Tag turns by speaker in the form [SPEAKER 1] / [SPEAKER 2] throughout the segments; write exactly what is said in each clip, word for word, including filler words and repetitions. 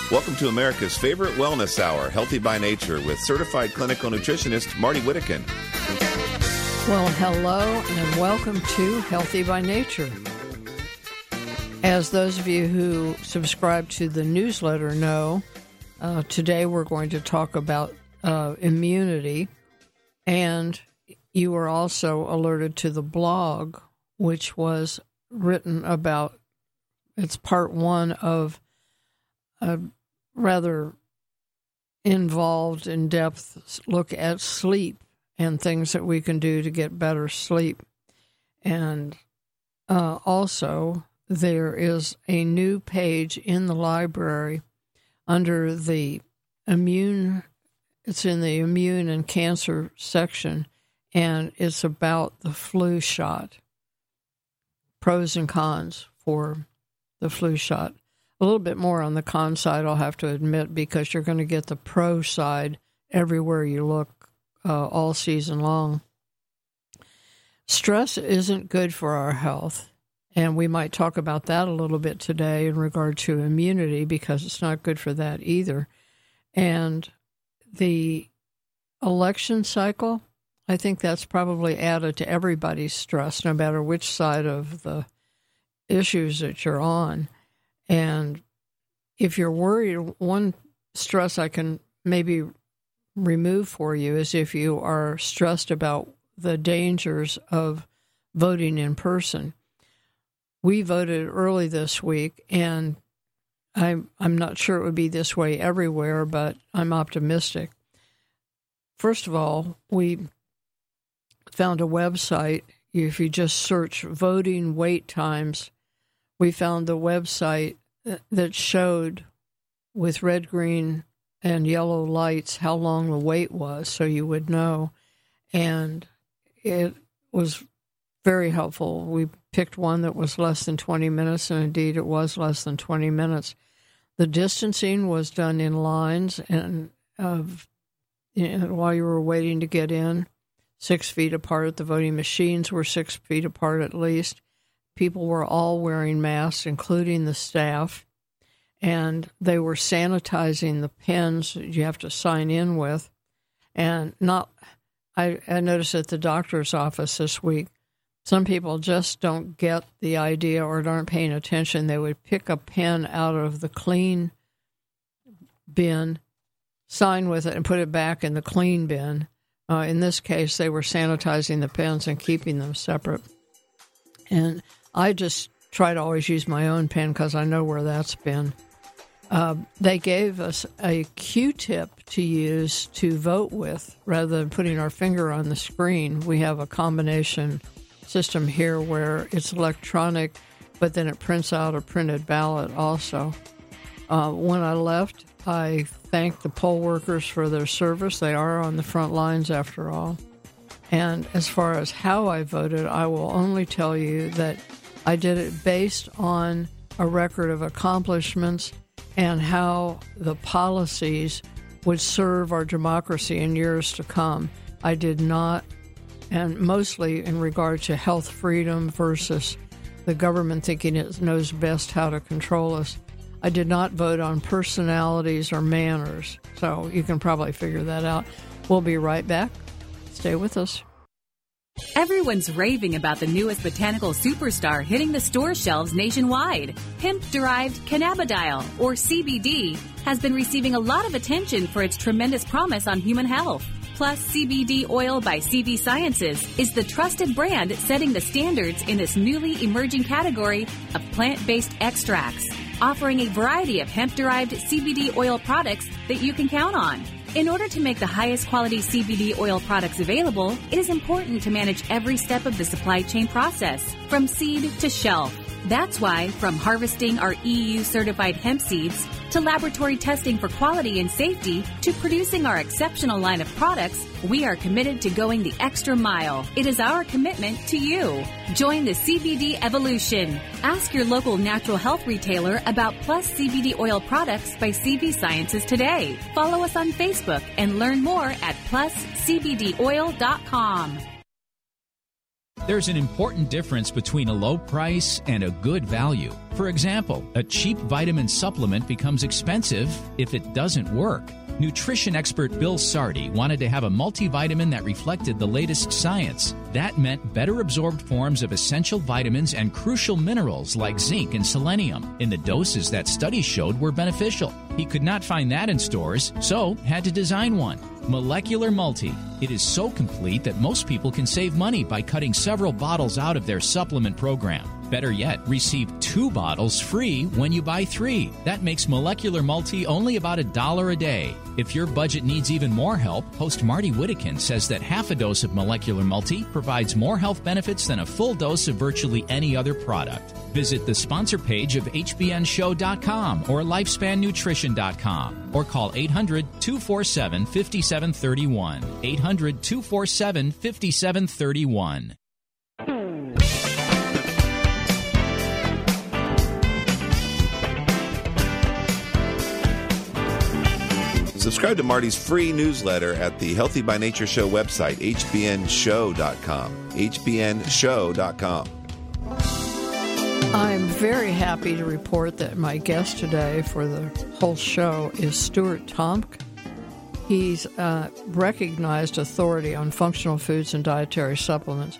[SPEAKER 1] Welcome to America's favorite wellness hour, Healthy by Nature, with certified clinical nutritionist Marty Whittakin.
[SPEAKER 2] Well, hello and welcome to Healthy by Nature. As those of you who subscribe to the newsletter know, uh, today we're going to talk about uh, immunity, and you were also alerted to the blog, which was written about, it's part one of a rather involved, in-depth look at sleep and things that we can do to get better sleep. And uh, also, there is a new page in the library under the immune, it's in the immune and cancer section, and it's about the flu shot, pros and cons for the flu shot. A little bit more on the con side, I'll have to admit, because you're going to get the pro side everywhere you look uh, all season long. Stress isn't good for our health, and we might talk about that a little bit today in regard to immunity, because it's not good for that either. And the election cycle, I think that's probably added to everybody's stress, no matter which side of the issues that you're on. And if you're worried, one stress I can maybe remove for you is if you are stressed about the dangers of voting in person. We voted early this week, and I'm, I'm not sure it would be this way everywhere, but I'm optimistic. First of all, we found a website. If you just search voting wait times, we found the website that showed with red, green, and yellow lights how long the wait was, so you would know. And it was very helpful. We picked one that was less than twenty minutes, and indeed it was less than twenty minutes. The distancing was done in lines, and of you know, while you were waiting to get in, six feet apart. The voting machines were six feet apart at least. People were all wearing masks, including the staff, and they were sanitizing the pens you have to sign in with. And not, I, I noticed at the doctor's office this week, some people just don't get the idea or aren't paying attention. They would pick a pen out of the clean bin, sign with it, and put it back in the clean bin. Uh, in this case, they were sanitizing the pens and keeping them separate. And I just try to always use my own pen because I know where that's been. Uh, they gave us a Q-tip to use to vote with rather than putting our finger on the screen. We have a combination system here where it's electronic, but then it prints out a printed ballot also. Uh, when I left, I thanked the poll workers for their service. They are on the front lines after all. And as far as how I voted, I will only tell you that I did it based on a record of accomplishments and how the policies would serve our democracy in years to come. I did not, and mostly in regard to health freedom versus the government thinking it knows best how to control us. I did not vote on personalities or manners, so you can probably figure that out. We'll be right back. Stay with us.
[SPEAKER 3] Everyone's raving about the newest botanical superstar hitting the store shelves nationwide. Hemp-derived cannabidiol, or C B D, has been receiving a lot of attention for its tremendous promise on human health. Plus, C B D Oil by C V Sciences is the trusted brand setting the standards in this newly emerging category of plant-based extracts, offering a variety of hemp-derived C B D oil products that you can count on. In order to make the highest quality C B D oil products available, it is important to manage every step of the supply chain process, from seed to shelf. That's why, from harvesting our E U-certified hemp seeds, to laboratory testing for quality and safety, to producing our exceptional line of products, we are committed to going the extra mile. It is our commitment to you. Join the C B D evolution. Ask your local natural health retailer about Plus C B D oil products by C V Sciences today. Follow us on Facebook and learn more at plus c b d oil dot com.
[SPEAKER 4] There's an important difference between a low price and a good value. For example, a cheap vitamin supplement becomes expensive if it doesn't work. Nutrition expert Bill Sardi wanted to have a multivitamin that reflected the latest science. That meant better absorbed forms of essential vitamins and crucial minerals like zinc and selenium in the doses that studies showed were beneficial. He could not find that in stores, so had to design one. Molecular Multi. It is so complete that most people can save money by cutting several bottles out of their supplement program. Better yet, receive two bottles free when you buy three. That makes Molecular Multi only about a dollar a day. If your budget needs even more help, host Marty Whittekin says that half a dose of Molecular Multi provides more health benefits than a full dose of virtually any other product. Visit the sponsor page of H B N show dot com or lifespan nutrition dot com or call eight hundred, two four seven, five seven three one. eight hundred, two four seven, five seven three one.
[SPEAKER 1] Subscribe to Marty's free newsletter at the Healthy by Nature Show website, H B N show dot com. H B N show dot com.
[SPEAKER 2] I'm very happy to report that my guest today for the whole show is Stuart Tomc. He's a recognized authority on functional foods and dietary supplements.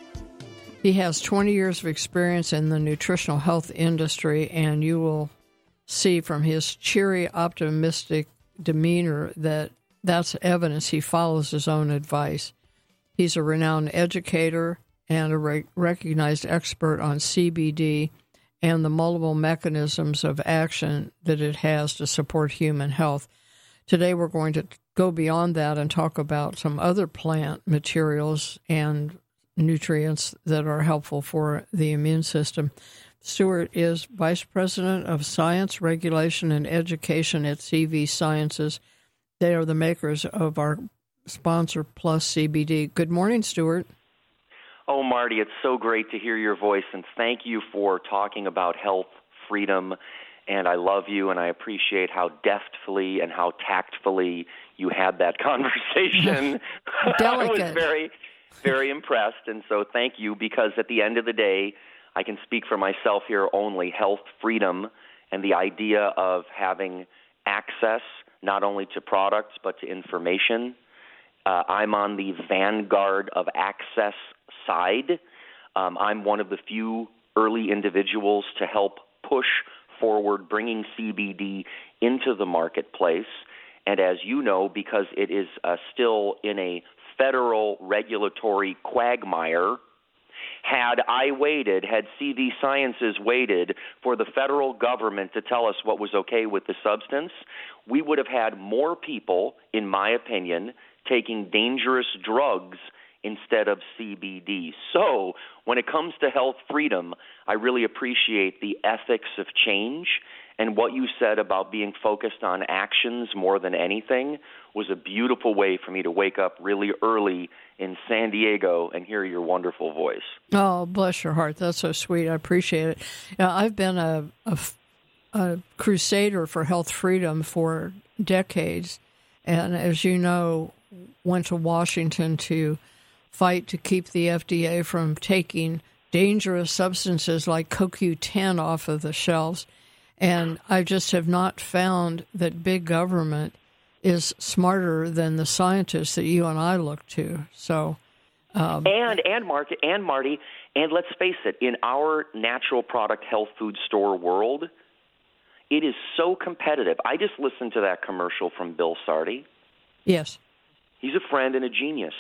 [SPEAKER 2] He has twenty years of experience in the nutritional health industry, and you will see from his cheery, optimistic demeanor that that's evidence he follows his own advice. He's a renowned educator and a re- recognized expert on C B D and the multiple mechanisms of action that it has to support human health. Today we're going to go beyond that and talk about some other plant materials and nutrients that are helpful for the immune system. Stuart is Vice President of Science, Regulation, and Education at C V Sciences. They are the makers of our sponsor, Plus C B D. Good morning, Stuart.
[SPEAKER 5] Oh, Marty, it's so great to hear your voice, and thank you for talking about health, freedom, and I love you, and I appreciate how deftly and how tactfully you had that conversation.
[SPEAKER 2] Delicate.
[SPEAKER 5] I was very, very impressed, and so thank you, because at the end of the day, I can speak for myself here only, health, freedom, and the idea of having access not only to products but to information. Uh, I'm on the vanguard of access side. Um, I'm one of the few early individuals to help push forward bringing C B D into the marketplace. And as you know, because it is uh, still in a federal regulatory quagmire, had I waited, had C V Sciences waited for the federal government to tell us what was okay with the substance, we would have had more people, in my opinion, taking dangerous drugs instead of C B D. So when it comes to health freedom, I really appreciate the ethics of change, and what you said about being focused on actions more than anything was a beautiful way for me to wake up really early in San Diego and hear your wonderful voice.
[SPEAKER 2] Oh, bless your heart. That's so sweet. I appreciate it. You know, I've been a, a, a crusader for health freedom for decades, and as you know, went to Washington to fight to keep the F D A from taking dangerous substances like C O Q ten off of the shelves. And I just have not found that big government is smarter than the scientists that you and I look to. So, um,
[SPEAKER 5] and and Mark and Marty, and let's face it, in our natural product health food store world, it is so competitive. I just listened to that commercial from Bill Sardi.
[SPEAKER 2] Yes,
[SPEAKER 5] he's a friend and a genius,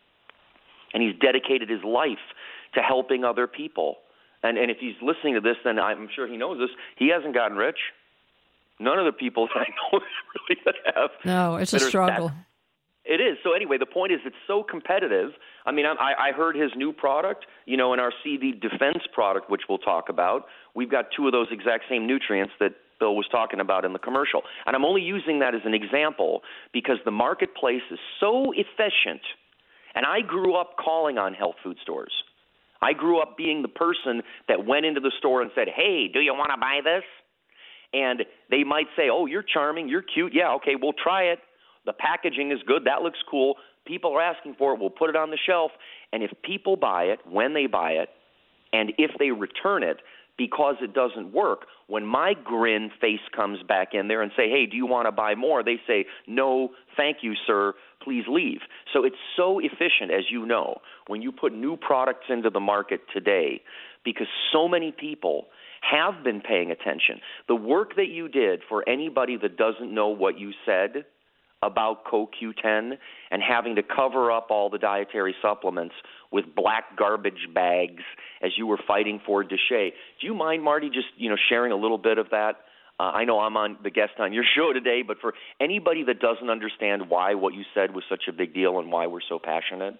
[SPEAKER 5] and he's dedicated his life to helping other people. And and if he's listening to this, then I'm sure he knows this. He hasn't gotten rich. None of the people that I know really have.
[SPEAKER 2] No, it's a struggle.
[SPEAKER 5] That, it is. So anyway, the point is it's so competitive. I mean, I, I heard his new product, you know, in our C V Defense product, which we'll talk about. We've got two of those exact same nutrients that Bill was talking about in the commercial. And I'm only using that as an example because the marketplace is so efficient. And I grew up calling on health food stores. I grew up being the person that went into the store and said, hey, do you want to buy this? And they might say, oh, you're charming, you're cute. Yeah, okay, we'll try it. The packaging is good. That looks cool. People are asking for it. We'll put it on the shelf. And if people buy it, when they buy it, and if they return it, because it doesn't work. When my grin face comes back in there and say, hey, do you want to buy more? They say, no, thank you, sir. Please leave. So it's so efficient, as you know, when you put new products into the market today, because so many people have been paying attention. The work that you did, for anybody that doesn't know what you said about Co Q ten and having to cover up all the dietary supplements with black garbage bags as you were fighting for DSHEA. Do you mind, Marty, just you know sharing a little bit of that? Uh, I know I'm on the guest on your show today, but for anybody that doesn't understand why what you said was such a big deal and why we're so passionate.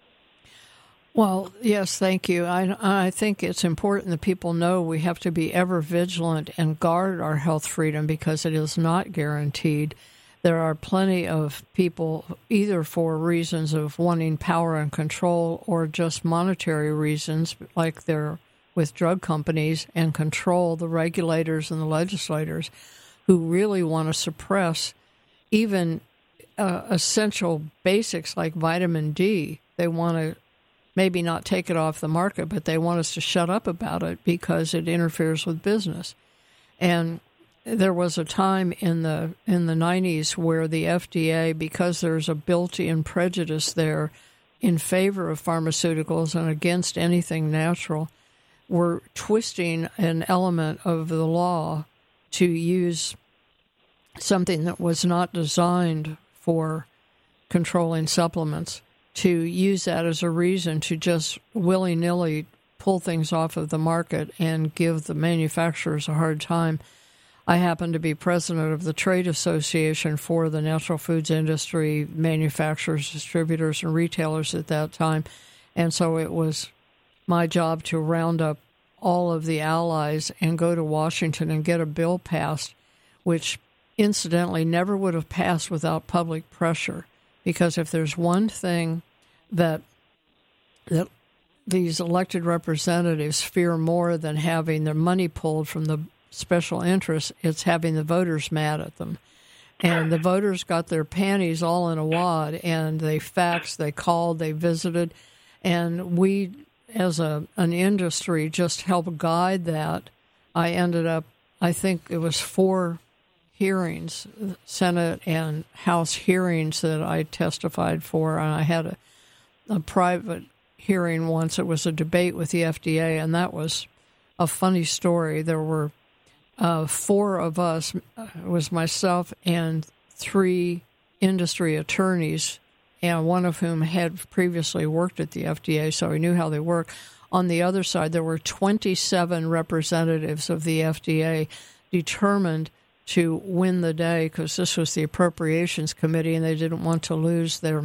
[SPEAKER 2] Well, yes, thank you. I, I think it's important that people know we have to be ever vigilant and guard our health freedom because it is not guaranteed. There are plenty of people, either for reasons of wanting power and control or just monetary reasons, like they're with drug companies and control the regulators and the legislators, who really want to suppress even uh, essential basics like vitamin D. They want to maybe not take it off the market, but they want us to shut up about it because it interferes with business. And there was a time in the in the nineties where the F D A, because there's a built-in prejudice there in favor of pharmaceuticals and against anything natural, were twisting an element of the law to use something that was not designed for controlling supplements, to use that as a reason to just willy-nilly pull things off of the market and give the manufacturers a hard time. I happen to be president of the trade association for the natural foods industry, manufacturers, distributors, and retailers at that time. And so it was my job to round up all of the allies and go to Washington and get a bill passed, which incidentally never would have passed without public pressure. Because if there's one thing that that these elected representatives fear more than having their money pulled from the special interests, it's having the voters mad at them. And the voters got their panties all in a wad, and they faxed, they called, they visited, and we, as a an industry, just helped guide that. I ended up, I think it was four hearings, Senate and House hearings that I testified for, and I had a, a private hearing once. It was a debate with the F D A, and that was a funny story. There were uh, four of us, it was myself and three industry attorneys, and one of whom had previously worked at the F D A, so he knew how they work. On the other side, there were twenty-seven representatives of the F D A determined to win the day, because this was the Appropriations Committee, and they didn't want to lose their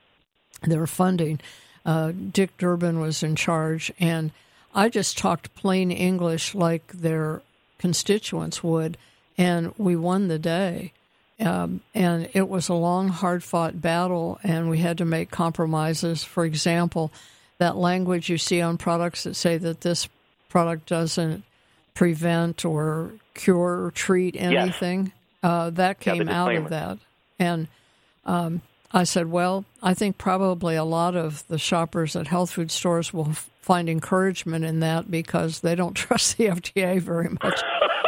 [SPEAKER 2] their funding. Uh, Dick Durbin was in charge, and I just talked plain English like their constituents would, and we won the day. Um, and it was a long, hard-fought battle, and we had to make compromises. For example, that language you see on products that say that this product doesn't prevent or cure or treat anything, yes. uh, that came out of that. And um, I said, well, I think probably a lot of the shoppers at health food stores will f- find encouragement in that because they don't trust the F D A very much.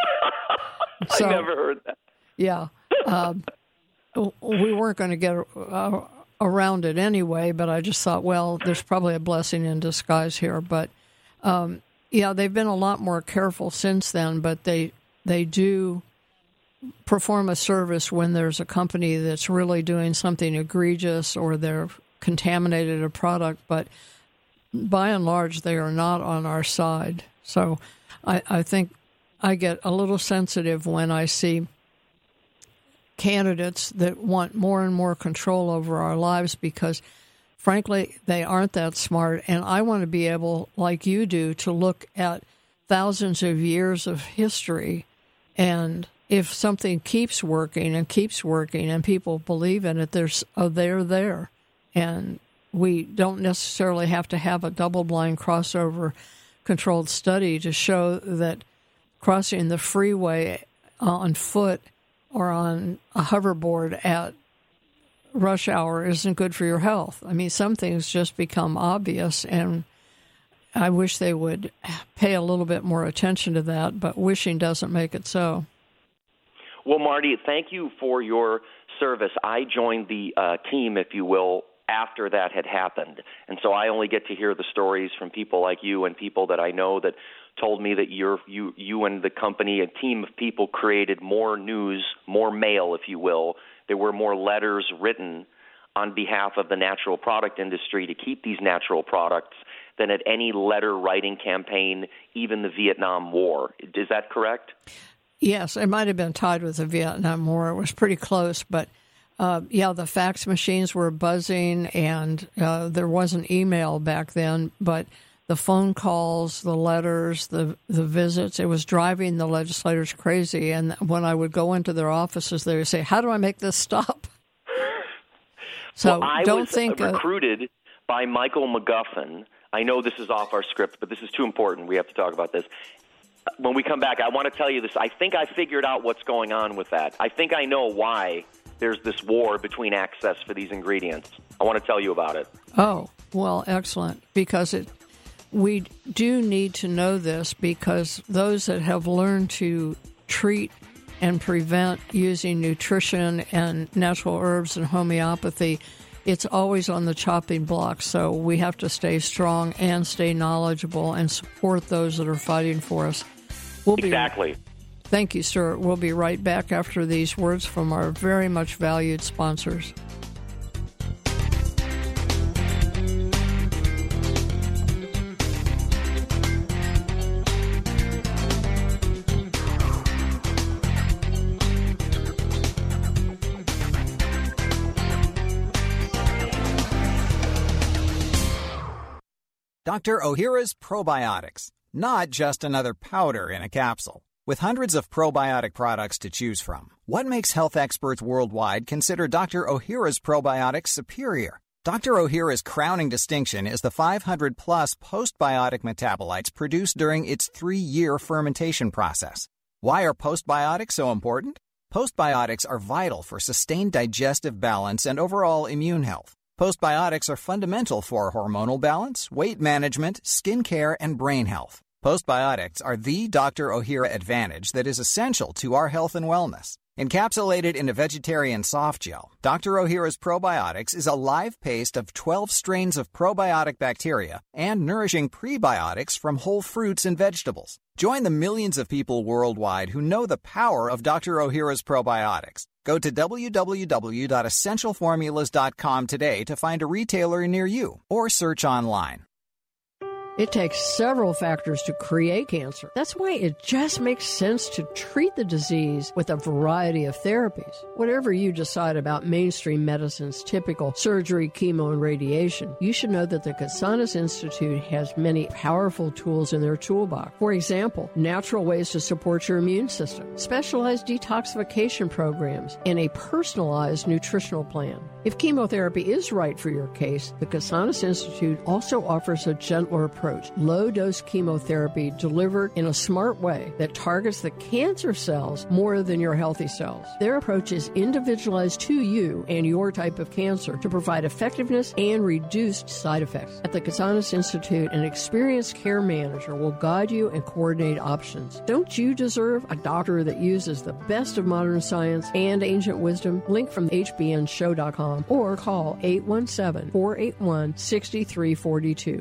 [SPEAKER 5] So, I never heard that.
[SPEAKER 2] Yeah. Um, we weren't going to get uh, around it anyway, but I just thought, well, there's probably a blessing in disguise here. But, um, yeah, they've been a lot more careful since then, but they they do perform a service when there's a company that's really doing something egregious or they're contaminated a product. But by and large, they are not on our side. So I, I think I get a little sensitive when I see candidates that want more and more control over our lives because, frankly, they aren't that smart. And I want to be able, like you do, to look at thousands of years of history. And if something keeps working and keeps working and people believe in it, there's oh, they're there. And we don't necessarily have to have a double-blind crossover controlled study to show that crossing the freeway on foot or on a hoverboard at rush hour isn't good for your health. I mean, some things just become obvious, and I wish they would pay a little bit more attention to that, but wishing doesn't make it so.
[SPEAKER 5] Well, Marty, thank you for your service. I joined the uh, team, if you will, after that had happened. And so I only get to hear the stories from people like you and people that I know that told me that you're, you you and the company, a team of people, created more news, more mail, if you will. There were more letters written on behalf of the natural product industry to keep these natural products than at any letter writing campaign, even the Vietnam War. Is that correct?
[SPEAKER 2] Yes, it might have been tied with the Vietnam War. It was pretty close, but uh, yeah, the fax machines were buzzing, and uh, there wasn't email back then, but the phone calls, the letters, the the visits, it was driving the legislators crazy. And when I would go into their offices, they would say, "How do I make this stop?" So
[SPEAKER 5] well, I
[SPEAKER 2] don't
[SPEAKER 5] was
[SPEAKER 2] think
[SPEAKER 5] recruited uh, by Michael McGuffin. I know this is off our script, but this is too important. We have to talk about this. When we come back, I want to tell you this. I think I figured out what's going on with that. I think I know why there's this war between access for these ingredients. I want to tell you about it.
[SPEAKER 2] Oh, well, excellent. Because it, we do need to know this, because those that have learned to treat and prevent using nutrition and natural herbs and homeopathy, it's always on the chopping block. So we have to stay strong and stay knowledgeable and support those that are fighting for us. We'll be,
[SPEAKER 5] exactly.
[SPEAKER 2] Thank you, sir. We'll be right back after these words from our very much valued sponsors.
[SPEAKER 6] Doctor Ohhira's Probiotics, not just another powder in a capsule. With hundreds of probiotic products to choose from, what makes health experts worldwide consider Doctor Ohhira's Probiotics superior? Doctor Ohhira's crowning distinction is the five hundred plus postbiotic metabolites produced during its three-year fermentation process. Why are postbiotics so important? Postbiotics are vital for sustained digestive balance and overall immune health. Postbiotics are fundamental for hormonal balance, weight management, skin care, and brain health. Postbiotics are the Doctor Ohhira advantage that is essential to our health and wellness. Encapsulated in a vegetarian soft gel, Doctor Ohhira's Probiotics is a live paste of twelve strains of probiotic bacteria and nourishing prebiotics from whole fruits and vegetables. Join the millions of people worldwide who know the power of Doctor Ohhira's Probiotics. Go to w w w dot essential formulas dot com today to find a retailer near you or search online.
[SPEAKER 2] It takes several factors to create cancer. That's why it just makes sense to treat the disease with a variety of therapies. Whatever you decide about mainstream medicine's typical surgery, chemo, and radiation, you should know that the Casanas Institute has many powerful tools in their toolbox. For example, natural ways to support your immune system, specialized detoxification programs, and a personalized nutritional plan. If chemotherapy is right for your case, the Casanas Institute also offers a gentler approach. Low-dose chemotherapy delivered in a smart way that targets the cancer cells more than your healthy cells. Their approach is individualized to you and your type of cancer to provide effectiveness and reduced side effects. At the Casanas Institute, an experienced care manager will guide you and coordinate options. Don't you deserve a doctor that uses the best of modern science and ancient wisdom? Link from H B N show dot com or call eight one seven, four eight one, six three four two.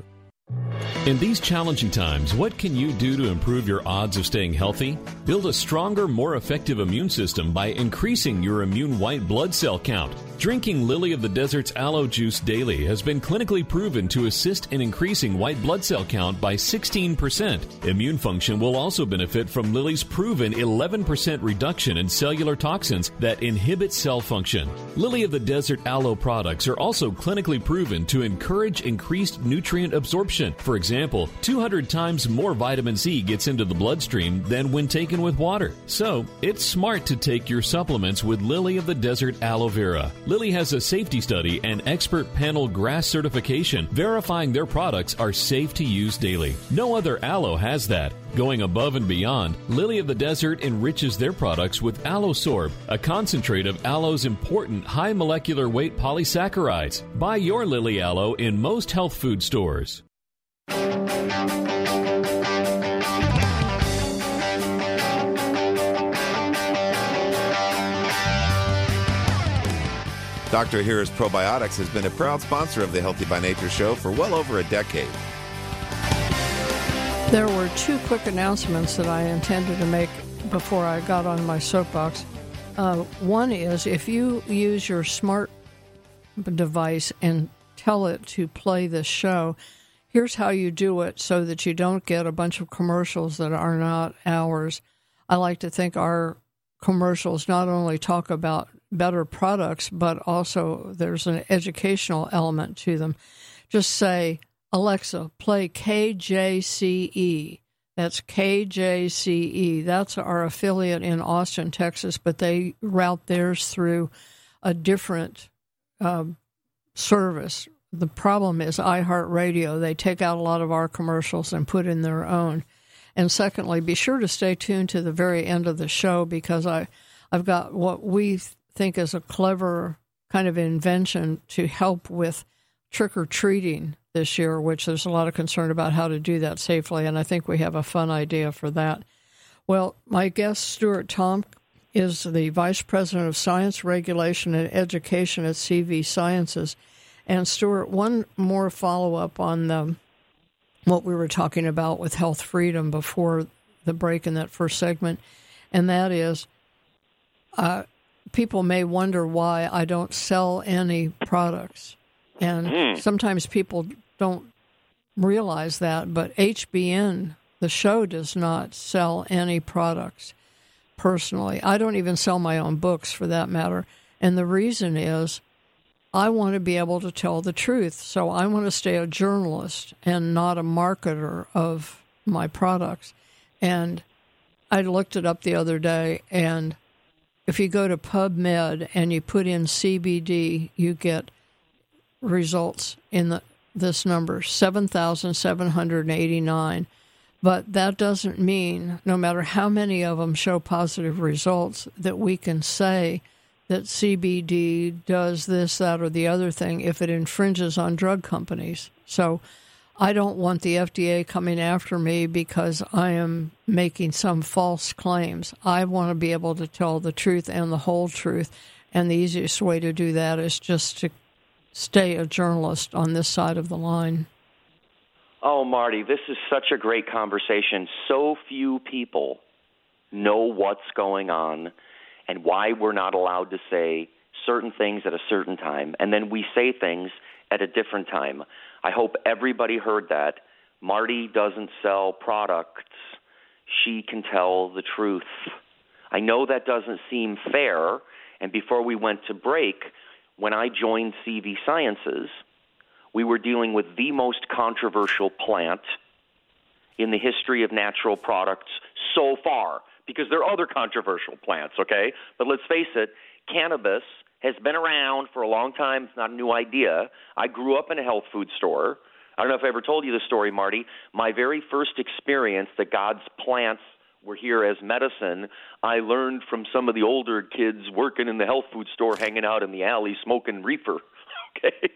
[SPEAKER 7] In these challenging times, what can you do to improve your odds of staying healthy? Build a stronger, more effective immune system by increasing your immune white blood cell count. Drinking Lily of the Desert's aloe juice daily has been clinically proven to assist in increasing white blood cell count by sixteen percent. Immune function will also benefit from Lily's proven eleven percent reduction in cellular toxins that inhibit cell function. Lily of the Desert aloe products are also clinically proven to encourage increased nutrient absorption. For example, two hundred times more vitamin C gets into the bloodstream than when taken with water. So, it's smart to take your supplements with Lily of the Desert aloe vera. Lily has a safety study and expert panel GRAS certification verifying their products are safe to use daily. No other aloe has that. Going above and beyond, Lily of the Desert enriches their products with AlloSorb, a concentrate of aloe's important high molecular weight polysaccharides. Buy your Lily Aloe in most health food stores.
[SPEAKER 1] Doctor Ohhira's Probiotics has been a proud sponsor of the Healthy by Nature show for well over a decade.
[SPEAKER 2] There were two quick announcements that I intended to make before I got on my soapbox. Uh, one is if you use your smart device and tell it to play this show, here's how you do it so that you don't get a bunch of commercials that are not ours. I like to think our commercials not only talk about better products, but also there's an educational element to them. Just say, Alexa, play K J C E. That's K J C E. That's our affiliate in Austin, Texas, but they route theirs through a different uh, service. The problem is iHeartRadio. They take out a lot of our commercials and put in their own. And secondly, be sure to stay tuned to the very end of the show because I, I've got what we think is a clever kind of invention to help with trick-or-treating this year, which there's a lot of concern about how to do that safely, and I think we have a fun idea for that. Well, my guest, Stuart Tomc, is the Vice President of Science, Regulation, and Education at C V Sciences. And Stuart, one more follow-up on the, what we were talking about with health freedom before the break in that first segment, and that is uh, people may wonder why I don't sell any products. And mm. sometimes people don't realize that, but H B N, the show, does not sell any products personally. I don't even sell my own books for that matter. And the reason is I want to be able to tell the truth. So I want to stay a journalist and not a marketer of my products. And I looked it up the other day, and if you go to PubMed and you put in C B D, you get results in the, this number, seven thousand seven hundred eighty-nine. But that doesn't mean, no matter how many of them show positive results, that we can say that C B D does this, that, or the other thing if it infringes on drug companies. So I don't want the F D A coming after me because I am making some false claims. I want to be able to tell the truth and the whole truth, and the easiest way to do that is just to stay a journalist on this side of the line.
[SPEAKER 5] Oh, Marty, this is such a great conversation. So few people know what's going on and why we're not allowed to say certain things at a certain time, and then we say things at a different time. I hope everybody heard that. Marty doesn't sell products. She can tell the truth. I know that doesn't seem fair, and before we went to break, when I joined C V Sciences, we were dealing with the most controversial plant in the history of natural products so far, because there are other controversial plants, okay? But let's face it, cannabis has been around for a long time. It's not a new idea. I grew up in a health food store. I don't know if I ever told you the story, Marty. My very first experience that God's plants were here as medicine, I learned from some of the older kids working in the health food store, hanging out in the alley, smoking reefer. Okay,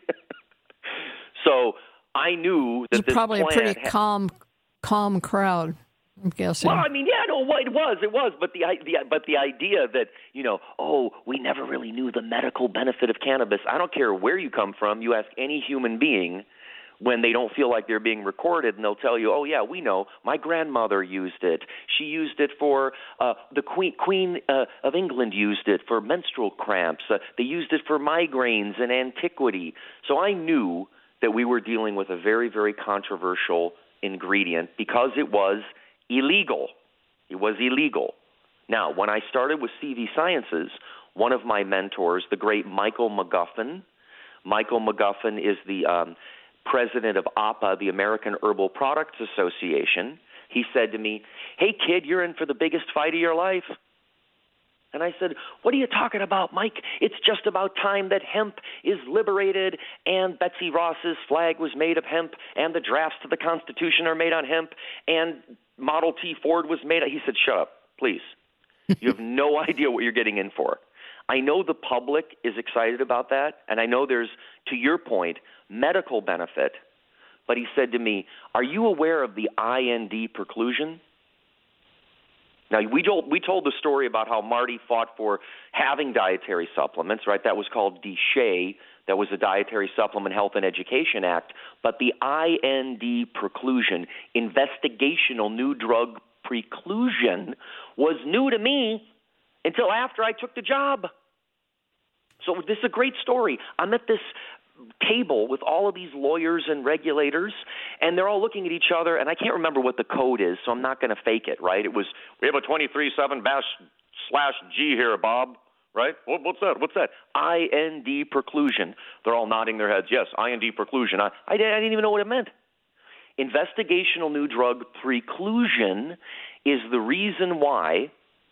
[SPEAKER 5] so I knew that
[SPEAKER 2] it's
[SPEAKER 5] this
[SPEAKER 2] probably
[SPEAKER 5] plant
[SPEAKER 2] a pretty
[SPEAKER 5] had,
[SPEAKER 2] calm, calm crowd. I'm guessing.
[SPEAKER 5] Well, I mean, yeah, no, it was, it was, but the, the but the idea that you know, oh, we never really knew the medical benefit of cannabis. I don't care where you come from. You ask any human being when they don't feel like they're being recorded, and they'll tell you, oh, yeah, we know. My grandmother used it. She used it for uh, the Queen, Queen uh, of England used it for menstrual cramps. Uh, they used it for migraines in antiquity. So I knew that we were dealing with a very, very controversial ingredient because it was illegal. It was illegal. Now, when I started with C V Sciences, one of my mentors, the great Michael McGuffin, Michael McGuffin is the um, president of A P A, the American Herbal Products Association. He said to me, hey, kid, you're in for the biggest fight of your life. And I said, what are you talking about, Mike? It's just about time that hemp is liberated, and Betsy Ross's flag was made of hemp, and the drafts to the Constitution are made on hemp, and Model T Ford was made. He said, shut up, please. You have no idea what you're getting in for. I know the public is excited about that, and I know there's, to your point, medical benefit. But he said to me, are you aware of the I N D preclusion? Now, we told, we told the story about how Marty fought for having dietary supplements, right? That was called D S H E A. That was the Dietary Supplement Health and Education Act. But the I N D preclusion, investigational new drug preclusion, was new to me until after I took the job. So this is a great story. I'm at this table with all of these lawyers and regulators, and they're all looking at each other, and I can't remember what the code is, so I'm not going to fake it, right? It was, we have a twenty-three seven bash slash G here, Bob, right? What, what's that? What's that? I N D preclusion. They're all nodding their heads. Yes, I N D preclusion. I, I, didn't, I didn't even know what it meant. Investigational new drug preclusion is the reason why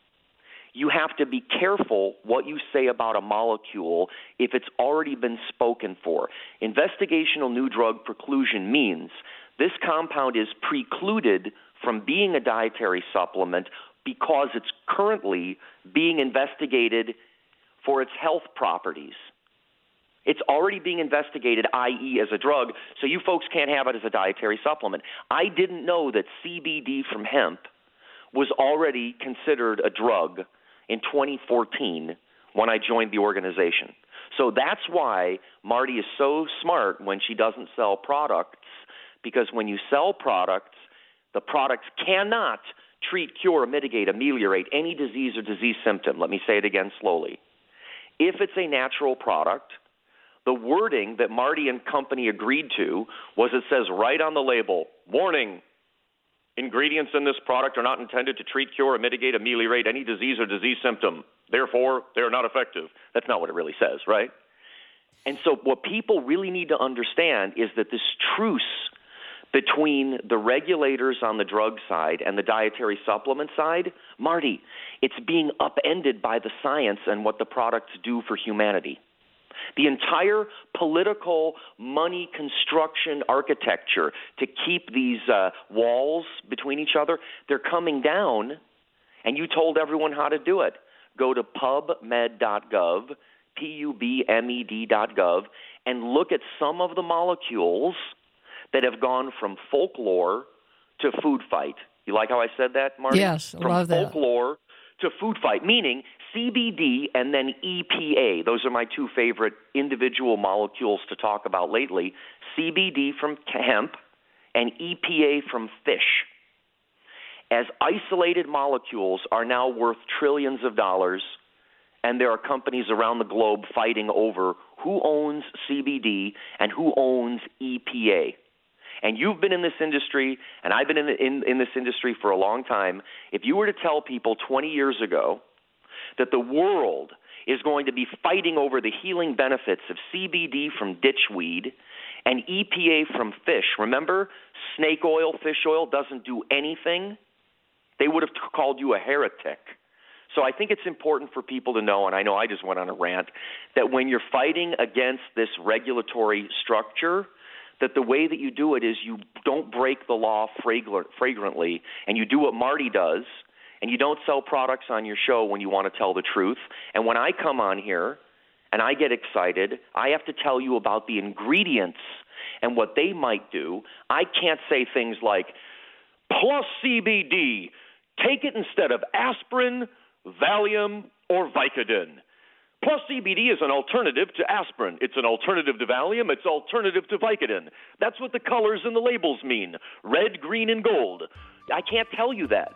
[SPEAKER 5] you have to be careful what you say about a molecule if it's already been spoken for. Investigational new drug preclusion means this compound is precluded from being a dietary supplement because it's currently being investigated for its health properties. It's already being investigated, that is as a drug, so you folks can't have it as a dietary supplement. I didn't know that C B D from hemp was already considered a drug in twenty fourteen when I joined the organization. So that's why Marty is so smart when she doesn't sell products, because when you sell products, the products cannot treat, cure, mitigate, ameliorate any disease or disease symptom. Let me say it again slowly. If it's a natural product, the wording that Marty and company agreed to was it says right on the label, warning, ingredients in this product are not intended to treat, cure, or mitigate, ameliorate any disease or disease symptom. Therefore, they are not effective. That's not what it really says, right? And so what people really need to understand is that this truce between the regulators on the drug side and the dietary supplement side, Marty, it's being upended by the science and what the products do for humanity. The entire political money construction architecture to keep these uh, walls between each other, they're coming down, and you told everyone how to do it. Go to pubmed dot gov, P U B M E D dot gov, and look at some of the molecules that have gone from folklore to food fight. You like how I said that, Marty?
[SPEAKER 2] Yes,
[SPEAKER 5] from
[SPEAKER 2] love that.
[SPEAKER 5] From folklore to food fight, meaning C B D and then E P A. Those are my two favorite individual molecules to talk about lately. C B D from hemp and E P A from fish. As isolated molecules are now worth trillions of dollars, and there are companies around the globe fighting over who owns C B D and who owns E P A. And you've been in this industry, and I've been in, the, in, in this industry for a long time. If you were to tell people twenty years ago that the world is going to be fighting over the healing benefits of C B D from ditchweed and E P A from fish, remember, snake oil, fish oil doesn't do anything, they would have called you a heretic. So I think it's important for people to know, and I know I just went on a rant, that when you're fighting against this regulatory structure, that the way that you do it is you don't break the law fragrantly, and you do what Marty does, and you don't sell products on your show when you want to tell the truth. And when I come on here and I get excited, I have to tell you about the ingredients and what they might do. I can't say things like, plus C B D, take it instead of aspirin, Valium, or Vicodin. Plus C B D is an alternative to aspirin. It's an alternative to Valium. It's alternative to Vicodin. That's what the colors and the labels mean. Red, green, and gold. I can't tell you that.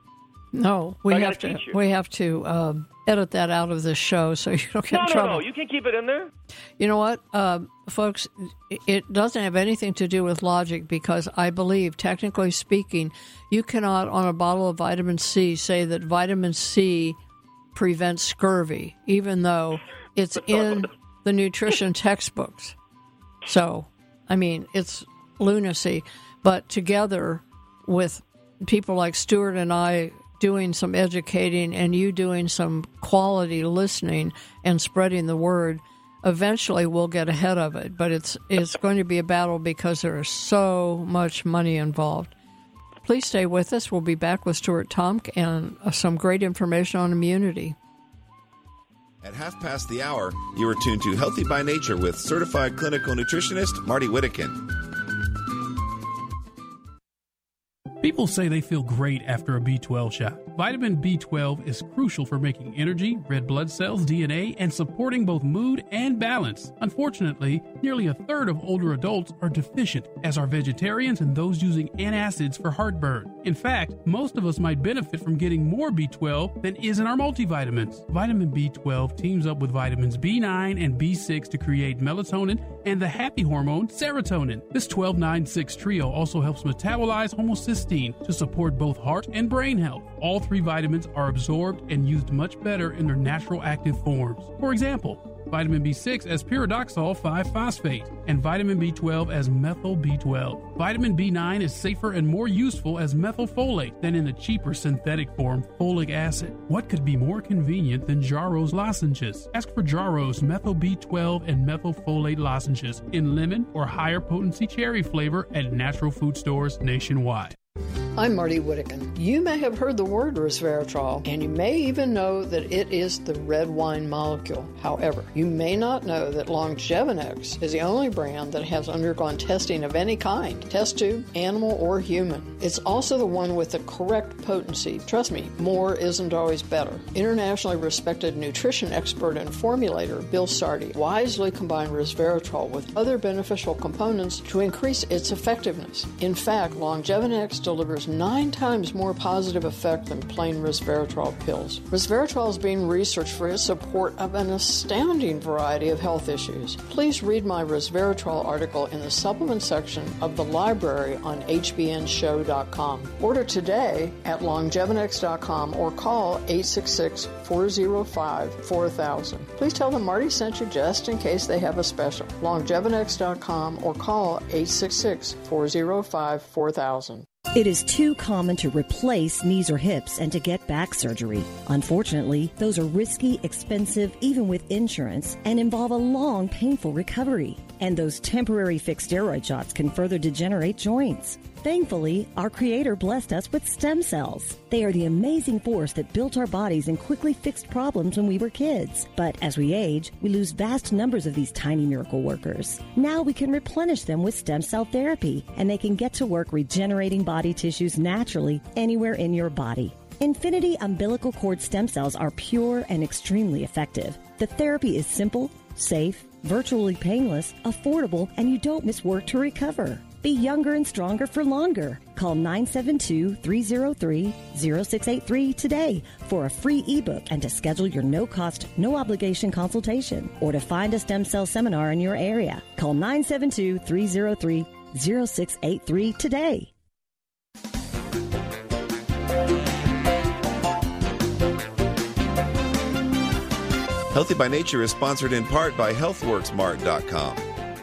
[SPEAKER 2] No, we have to we have to um, edit that out of this show so you don't get
[SPEAKER 5] no,
[SPEAKER 2] in
[SPEAKER 5] no,
[SPEAKER 2] trouble.
[SPEAKER 5] No, no, you can keep it in there.
[SPEAKER 2] You know what, uh, folks, it doesn't have anything to do with logic because I believe, technically speaking, you cannot on a bottle of vitamin C say that vitamin C prevents scurvy, even though it's in the nutrition textbooks. So, I mean, it's lunacy. But together with people like Stuart and I doing some educating and you doing some quality listening and spreading the word, eventually we'll get ahead of it. But it's it's going to be a battle because there is so much money involved. Please stay with us. We'll be back with Stuart Tomk and uh, some great information on immunity.
[SPEAKER 1] At half past the hour, you are tuned to Healthy by Nature with certified clinical nutritionist Marty Whittakin.
[SPEAKER 7] Be
[SPEAKER 8] People say they feel great after a B twelve shot. Vitamin B twelve is crucial for making energy, red blood cells, D N A, and supporting both mood and balance. Unfortunately, nearly a third of older adults are deficient, as are vegetarians and those using antacids for heartburn. In fact, most of us might benefit from getting more B twelve than is in our multivitamins. Vitamin B twelve teams up with vitamins B nine and B six to create melatonin and the happy hormone serotonin. This twelve nine six trio also helps metabolize homocysteine to support both heart and brain health. All three vitamins are absorbed and used much better in their natural active forms. For example, vitamin B six as pyridoxal five phosphate, and vitamin B twelve as methyl B twelve. Vitamin B nine is safer and more useful as methylfolate than in the cheaper synthetic form, folic acid. What could be more convenient than Jarrow's lozenges? Ask for Jarrow's methyl B twelve and methylfolate lozenges in lemon or higher potency cherry flavor at natural food stores nationwide.
[SPEAKER 2] I'm Marty Whittakin. You may have heard the word resveratrol, and you may even know that it is the red wine molecule. However, you may not know that Longevinex is the only brand that has undergone testing of any kind, test tube, animal, or human. It's also the one with the correct potency. Trust me, more isn't always better. Internationally respected nutrition expert and formulator Bill Sardi wisely combined resveratrol with other beneficial components to increase its effectiveness. In fact, Longevinex delivers nine times more positive effect than plain resveratrol pills. Resveratrol is being researched for its support of an astounding variety of health issues. Please read my resveratrol article in the supplement section of the library on H B N show dot com. Order today at longevinex dot com or call eight six six, four oh five, four thousand. Please tell them Marty sent you just in case they have a special. longevinex dot com or call eight six six, four oh five, four thousand.
[SPEAKER 9] It is too common to replace knees or hips and to get back surgery. Unfortunately, those are risky, expensive, even with insurance, and involve a long, painful recovery. And those temporary fixed steroid shots can further degenerate joints. Thankfully, our Creator blessed us with stem cells. They are the amazing force that built our bodies and quickly fixed problems when we were kids. But as we age, we lose vast numbers of these tiny miracle workers. Now we can replenish them with stem cell therapy, and they can get to work regenerating body tissues naturally anywhere in your body. Infinity umbilical cord stem cells are pure and extremely effective. The therapy is simple, safe, virtually painless, affordable, and you don't miss work to recover. Be younger and stronger for longer. Call nine seven two, three oh three, oh six eight three today for a free ebook and to schedule your no-cost, no-obligation consultation or to find a stem cell seminar in your area. Call nine seven two, three oh three, oh six eight three today.
[SPEAKER 1] Healthy by Nature is sponsored in part by health works mart dot com.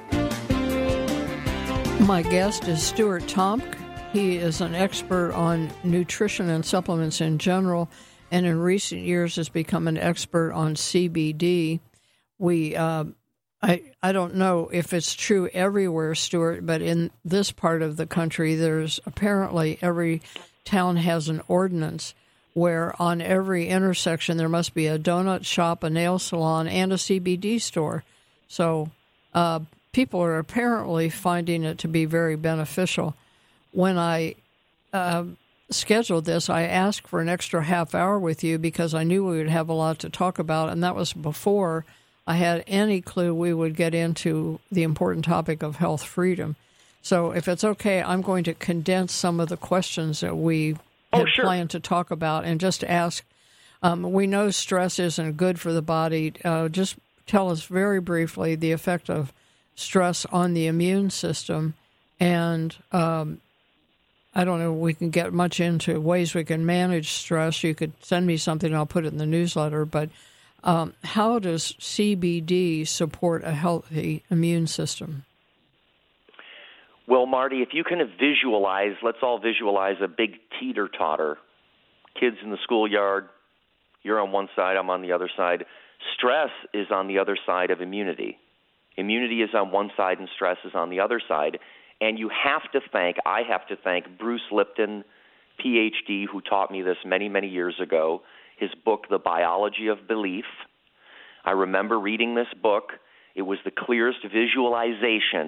[SPEAKER 2] My guest is Stuart Tomc. He is an expert on nutrition and supplements in general, and in recent years has become an expert on C B D. We, uh, I, I don't know if it's true everywhere, Stuart, but in this part of the country, there's apparently every town has an ordinance where on every intersection there must be a donut shop, a nail salon, and a C B D store. So, uh, people are apparently finding it to be very beneficial. When I uh, scheduled this, I asked for an extra half hour with you because I knew we would have a lot to talk about, and that was before I had any clue we would get into the important topic of health freedom. So if it's okay, I'm going to condense some of the questions that we
[SPEAKER 5] oh,
[SPEAKER 2] had
[SPEAKER 5] sure.
[SPEAKER 2] planned to talk about and just ask. Um, we know stress isn't good for the body. Uh, just tell us very briefly the effect of stress on the immune system, and um, I don't know if we can get much into ways we can manage stress. You could send me something and I'll put it in the newsletter, but um, how does C B D support a healthy immune system?
[SPEAKER 5] Well, Marty, if you kind of visualize, let's all visualize a big teeter-totter. Kids in the schoolyard, you're on one side, I'm on the other side. Stress is on the other side of immunity. Immunity is on one side and stress is on the other side. And you have to thank, I have to thank Bruce Lipton, P H D, who taught me this many, many years ago, his book, The Biology of Belief. I remember reading this book. It was the clearest visualization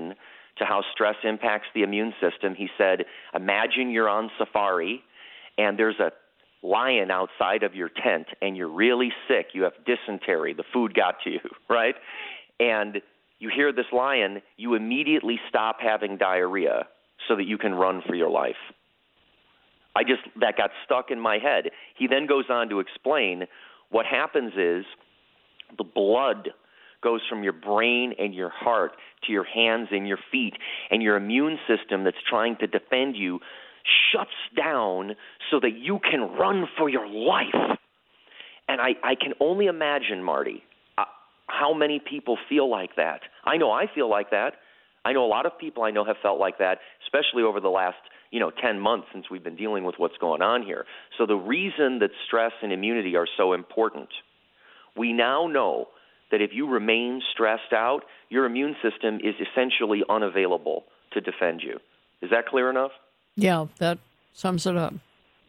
[SPEAKER 5] to how stress impacts the immune system. He said, imagine you're on safari and there's a lion outside of your tent and you're really sick. You have dysentery. The food got to you, right? And you hear this lion, you immediately stop having diarrhea so that you can run for your life. I just, that got stuck in my head. He then goes on to explain what happens is the blood goes from your brain and your heart to your hands and your feet, and your immune system that's trying to defend you shuts down so that you can run for your life. And I, I can only imagine, Marty, uh, how many people feel like that. I know I feel like that. I know a lot of people I know have felt like that, especially over the last, you know, ten months since we've been dealing with what's going on here. So the reason that stress and immunity are so important, we now know that if you remain stressed out, your immune system is essentially unavailable to defend you. Is that clear enough?
[SPEAKER 2] Yeah, that sums it up.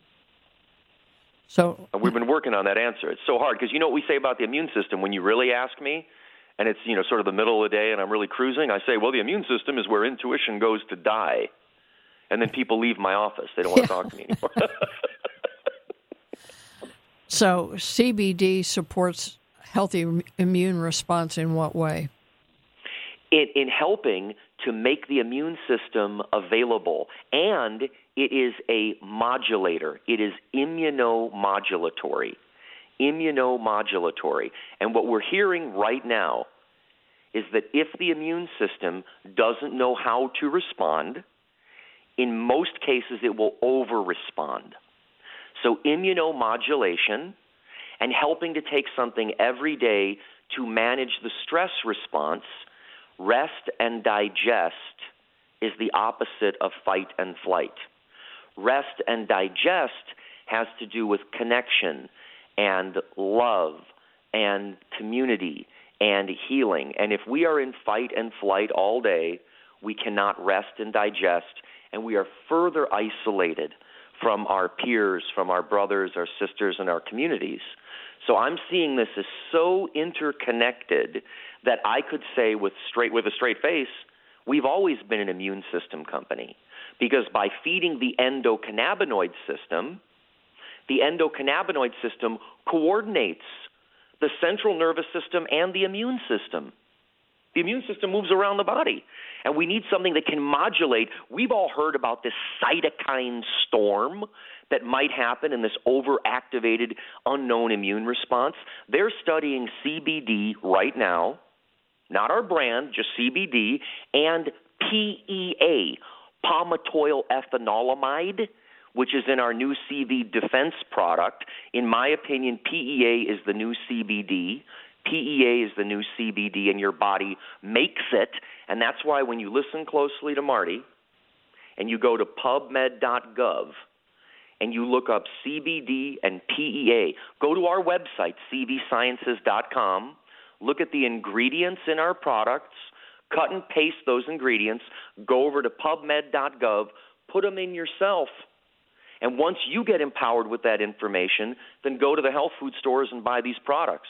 [SPEAKER 2] So
[SPEAKER 5] we've been working on that answer. It's so hard because you know what we say about the immune system when you really ask me, and it's, you know, sort of the middle of the day and I'm really cruising, I say, well, the immune system is where intuition goes to die. And then people leave my office. They don't want to
[SPEAKER 2] yeah.
[SPEAKER 5] talk to me anymore.
[SPEAKER 2] So C B D supports healthy immune response in what way?
[SPEAKER 5] In, in helping to make the immune system available. And it is a modulator. It is immunomodulatory. Immunomodulatory. And what we're hearing right now is that if the immune system doesn't know how to respond, in most cases it will over-respond. So immunomodulation and helping to take something every day to manage the stress response, rest and digest is the opposite of fight and flight. Rest and digest has to do with connection and love and community and healing. And if we are in fight and flight all day, we cannot rest and digest, and we are further isolated from our peers, from our brothers, our sisters, and our communities. So I'm seeing this as so interconnected that I could say with straight with a straight face, we've always been an immune system company. Because by feeding the endocannabinoid system, the endocannabinoid system coordinates the central nervous system and the immune system. The immune system moves around the body, and we need something that can modulate. We've all heard about this cytokine storm that might happen in this overactivated, unknown immune response. They're studying C B D right now, not our brand, just C B D, and P E A, palmitoyl ethanolamide, which is in our new C V Defense product. In my opinion, P E A is the new C B D. P E A is the new C B D, and your body makes it. And that's why when you listen closely to Marty and you go to pub med dot gov and you look up C B D and P E A, go to our website, c v sciences dot com, look at the ingredients in our products, cut and paste those ingredients, go over to pub med dot gov, put them in yourself. And once you get empowered with that information, then go to the health food stores and buy these products.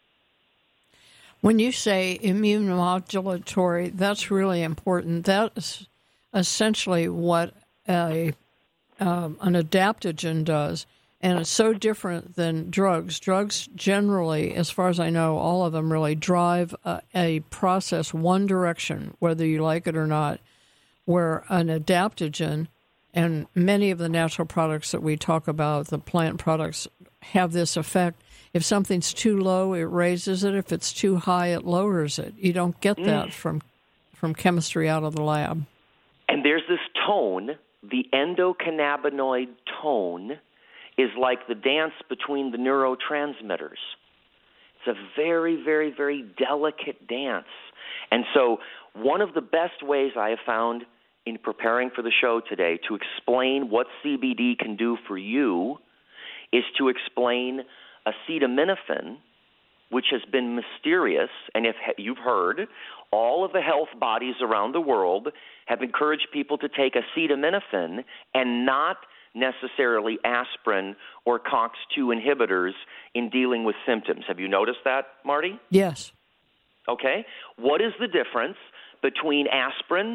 [SPEAKER 2] When you say immune modulatory, that's really important. That's essentially what a um, an adaptogen does, and it's so different than drugs. Drugs generally, as far as I know, all of them really drive a, a process one direction, whether you like it or not, where an adaptogen, and many of the natural products that we talk about, the plant products, have this effect. If something's too low, it raises it. If it's too high, it lowers it. You don't get that mm. from from chemistry out of the lab.
[SPEAKER 5] And there's this tone, the endocannabinoid tone, is like the dance between the neurotransmitters. It's a very, very, very delicate dance. And so one of the best ways I have found in preparing for the show today to explain what C B D can do for you is to explain acetaminophen, which has been mysterious, and if you've heard, all of the health bodies around the world have encouraged people to take acetaminophen and not necessarily aspirin or C O X two inhibitors in dealing with symptoms. Have you noticed that, Marty?
[SPEAKER 2] Yes.
[SPEAKER 5] Okay. What is the difference between aspirin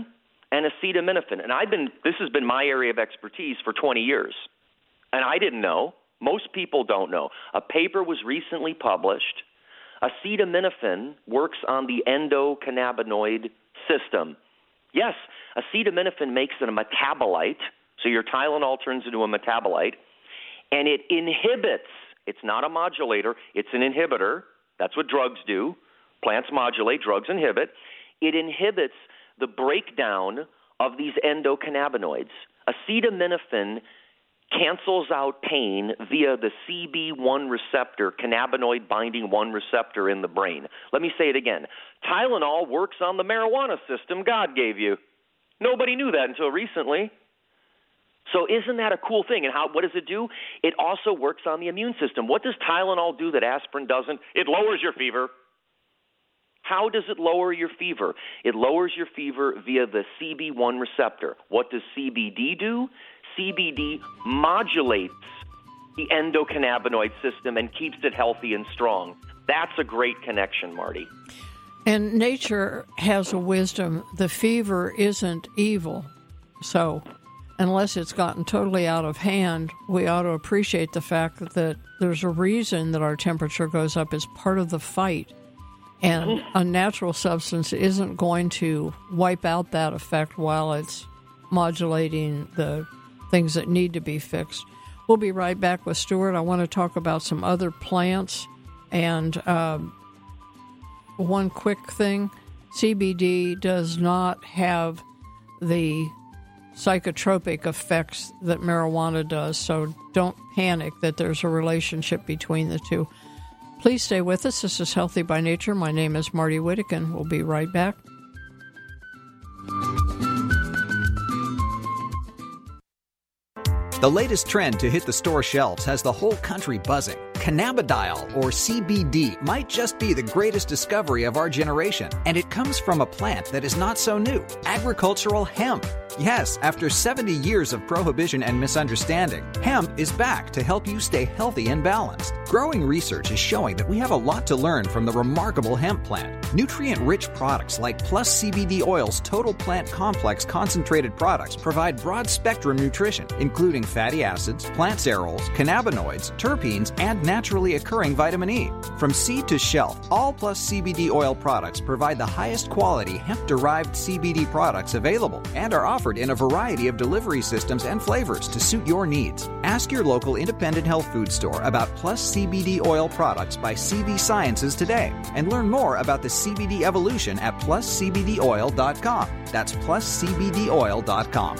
[SPEAKER 5] and acetaminophen. And I've been this has been my area of expertise for twenty years. And I didn't know. Most people don't know. A paper was recently published. Acetaminophen works on the endocannabinoid system. Yes, acetaminophen makes it a metabolite, so your Tylenol turns into a metabolite, and it inhibits, it's not a modulator, it's an inhibitor. That's what drugs do. Plants modulate, drugs inhibit. It inhibits the breakdown of these endocannabinoids. Acetaminophen cancels out pain via the C B one receptor, cannabinoid binding one receptor in the brain. Let me say it again. Tylenol works on the marijuana system God gave you. Nobody knew that until recently. So isn't that a cool thing? And how? What does it do? It also works on the immune system. What does Tylenol do that aspirin doesn't? It lowers your fever. How does it lower your fever? It lowers your fever via the C B one receptor. What does C B D do? C B D modulates the endocannabinoid system and keeps it healthy and strong. That's a great connection, Marty.
[SPEAKER 2] And nature has a wisdom. The fever isn't evil. So unless it's gotten totally out of hand, we ought to appreciate the fact that there's a reason that our temperature goes up as part of the fight. And a natural substance isn't going to wipe out that effect while it's modulating the things that need to be fixed. We'll be right back with Stuart. I want to talk about some other plants. And um, one quick thing, C B D does not have the psychotropic effects that marijuana does, so don't panic that there's a relationship between the two. Please stay with us. This is Healthy by Nature. My name is Marty Whittekin. We'll be right back.
[SPEAKER 6] The latest trend to hit the store shelves has the whole country buzzing. Cannabidiol, or C B D, might just be the greatest discovery of our generation, and it comes from a plant that is not so new, agricultural hemp. Yes, after seventy years of prohibition and misunderstanding, hemp is back to help you stay healthy and balanced. Growing research is showing that we have a lot to learn from the remarkable hemp plant. Nutrient-rich products like Plus C B D Oil's Total Plant Complex concentrated products provide broad-spectrum nutrition, including fatty acids, plant cereals, cannabinoids, terpenes, and naturally occurring vitamin E. From seed to shelf, all Plus C B D Oil products provide the highest quality hemp-derived C B D products available and are offered in a variety of delivery systems and flavors to suit your needs. Ask your local independent health food store about Plus C B D Oil products by C V Sciences today and learn more about the C B D evolution at plus c b d oil dot com. That's plus c b d oil dot com.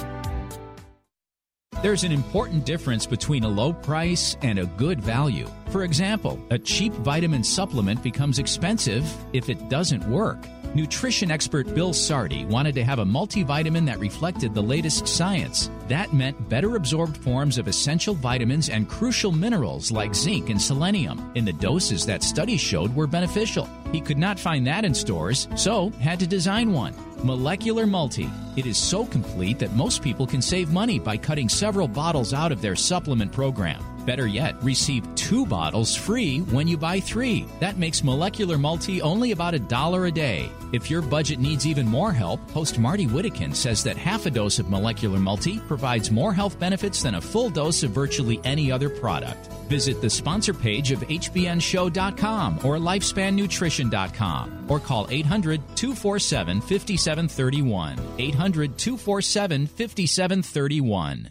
[SPEAKER 4] There's an important difference between a low price and a good value. For example, a cheap vitamin supplement becomes expensive if it doesn't work. Nutrition expert Bill Sardi wanted to have a multivitamin that reflected the latest science. That meant better absorbed forms of essential vitamins and crucial minerals like zinc and selenium in the doses that studies showed were beneficial. He could not find that in stores, so had to design one. Molecular Multi. It is so complete that most people can save money by cutting several bottles out of their supplement program. Better yet, receive two bottles free when you buy three. That makes Molecular Multi only about a dollar a day. If your budget needs even more help, host Marty Whittekin says that half a dose of Molecular Multi provides more health benefits than a full dose of virtually any other product. Visit the sponsor page of h b n show dot com or lifespan nutrition dot com or call eight hundred, two four seven, five seven three one. eight hundred, two four seven, five seven three one.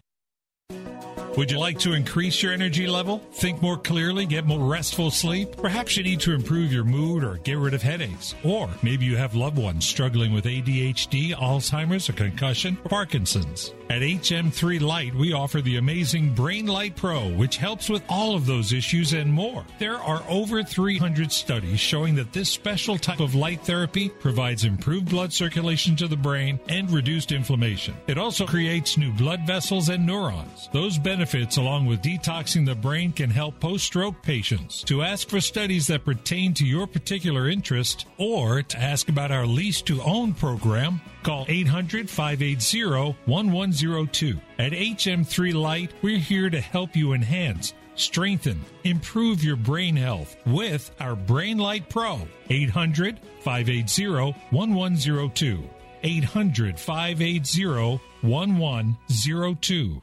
[SPEAKER 10] Would you like to increase your energy level, think more clearly, get more restful sleep? Perhaps you need to improve your mood or get rid of headaches. Or maybe you have loved ones struggling with A D H D, Alzheimer's, or concussion, or Parkinson's. At H M three Light, we offer the amazing Brain Light Pro, which helps with all of those issues and more. There are over three hundred studies showing that this special type of light therapy provides improved blood circulation to the brain and reduced inflammation. It also creates new blood vessels and neurons. Those benefits, along with detoxing the brain, can help post-stroke patients. To ask for studies that pertain to your particular interest or to ask about our lease-to-own program, call eight hundred, five eight zero, one one zero two. At H M three Light, we're here to help you enhance, strengthen, improve your brain health with our Brain Light Pro. eight hundred, five eight zero, one one zero two. eight hundred, five eight zero, one one zero two.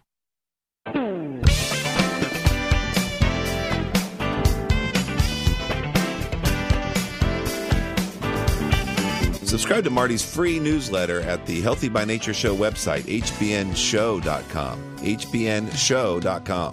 [SPEAKER 1] Subscribe to Marty's free newsletter at the Healthy by Nature Show website, h b n show dot com. h b n show dot com.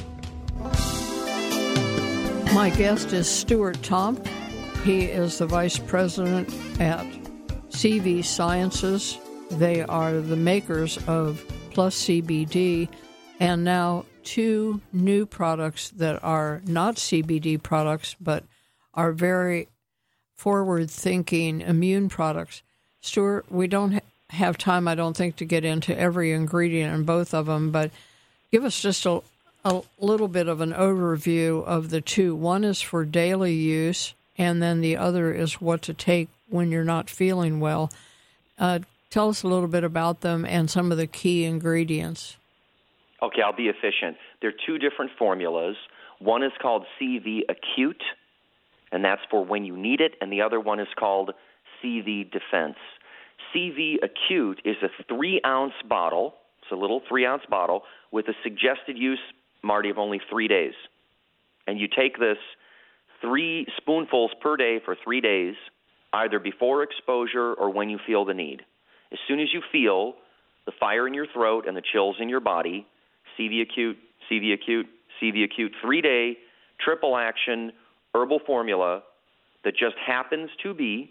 [SPEAKER 2] My guest is Stuart Tomc. He is the vice president at C V Sciences. They are the makers of Plus C B D and now two new products that are not C B D products but are very forward-thinking immune products. Stuart, we don't ha- have time, I don't think, to get into every ingredient in both of them, but give us just a, a little bit of an overview of the two. One is for daily use, and then the other is what to take when you're not feeling well. Uh, tell us a little bit about them and some of the key ingredients.
[SPEAKER 5] Okay, I'll be efficient. There are two different formulas. One is called C V Acute, and that's for when you need it, and the other one is called C V Defense. C V Acute is a three-ounce bottle. It's a little three-ounce bottle with a suggested use, Marty, of only three days. And you take this three spoonfuls per day for three days, either before exposure or when you feel the need. As soon as you feel the fire in your throat and the chills in your body, C V Acute, C V Acute, C V Acute, three-day triple action herbal formula that just happens to be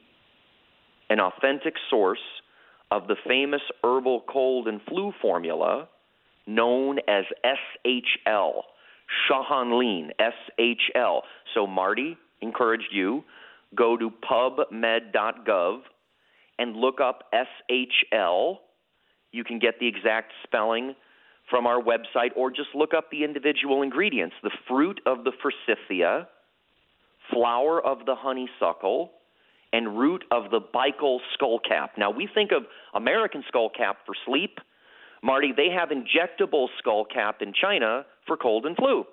[SPEAKER 5] an authentic source of the famous herbal cold and flu formula known as S H L, Shahanleen, S H L. So Marty encouraged you, go to pub med dot gov and look up S H L. You can get the exact spelling from our website, or just look up the individual ingredients. The fruit of the forsythia, flower of the honeysuckle, and root of the Baikal skullcap. Now, we think of American skullcap for sleep. Marty, they have injectable skullcap in China for cold and flu.